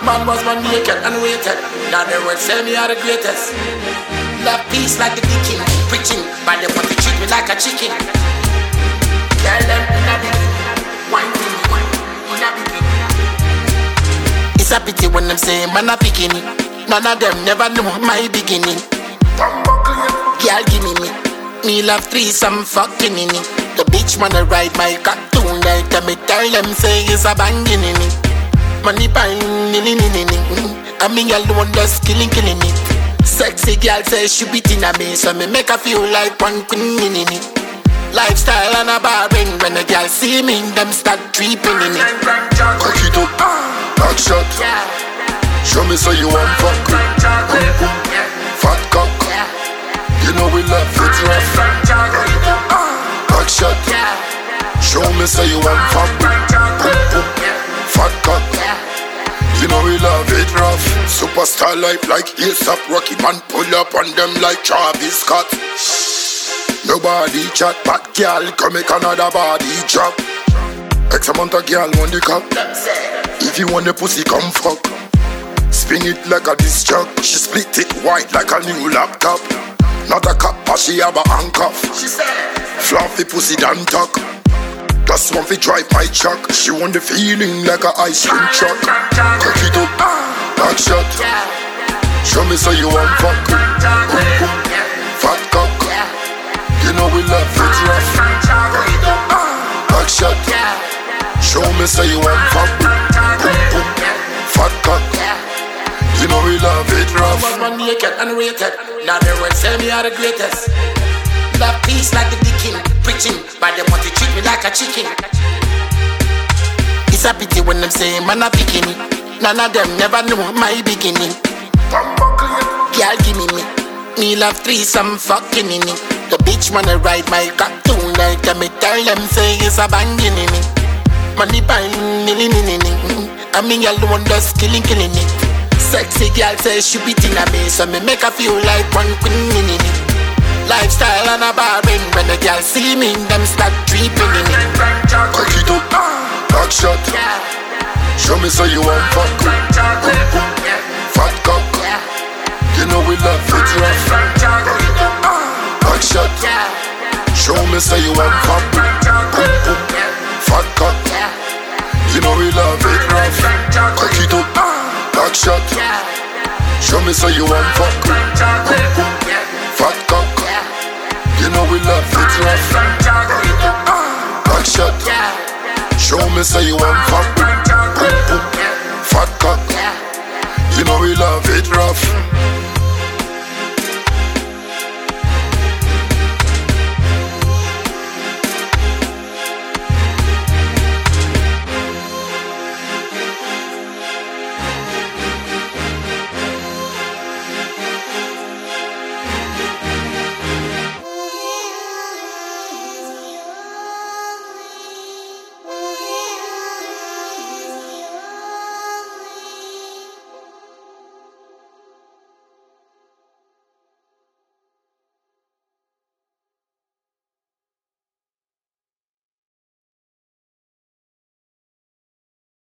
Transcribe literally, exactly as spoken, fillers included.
man was born naked and waited. Now they will say me are the greatest. Love peace like the king, preaching, but they want to treat me like a chicken. Tell them in a beginning, wine to me, in a beginning. It's a pity when them say man a beginning. None of them never know my beginning. Girl give me me, me love threesome fucking in it. The bitch wanna ride my cartoon like me tell them say it's a banging in it. Money pine, ni ni ni ni ni. I mean alone just killing killing it. Sexy girl says she beating at me, so me make her feel like one queen in it. Lifestyle and a barring, when a girl see me, them start creeping in it. Cock it up, back shot. Show me so you want fuck. Boom boom, fat cock. You know we love it rough. Back shot. Show me so you want fuck. Boom boom, fat cock. You know we love it rough. Superstar life like A$AP Rocky, man pull up on them like Travis Scott. Nobody chat, but girl come make another body drop. X amount of girl want the cup. If you want the pussy come fuck. Spin it like a disc jock. She split it white like a new laptop. Not a cup but she have a handcuff. Fluffy pussy don't talk. Just want to drive my truck. She want the feeling like a ice cream truck. Cock it up, back shot. Show me so you want fuck. Boom boom, fat cock. You know we love it rough. Back shot. Show me so you want fuck. Boom boom, fat cock. You know we love it rough. I was born naked and waited. Now they will say me are the greatest. Love peace like the king, preaching, but they want to treat me like a chicken. It's a pity when them say man a beginning. None of them never know my beginning. Girl give me me, me love threesome fucking in it. The bitch wanna ride my cartoon like me tell them say it's a banging in it. Money pine, ni ni ni ni. I mean alone just killing killing it. Sexy girl says she beating at me, so me make her feel like one queen in it. Lifestyle and a barring, when the girl see me, them start creeping in it. Cock it up, back shot. Show me so you want fuck. Boom boom, fat cock. You know we love it rough. Back shot. Show me so you want fuck. Boom boom, fat cock. You know we love it rough. Cock it up, back shot. Show me so you want fuck. Boom boom, fat cock. You know we love it rough. Back shot. Show me so you want fuck. Boom boom, fat cock. You know we love it rough.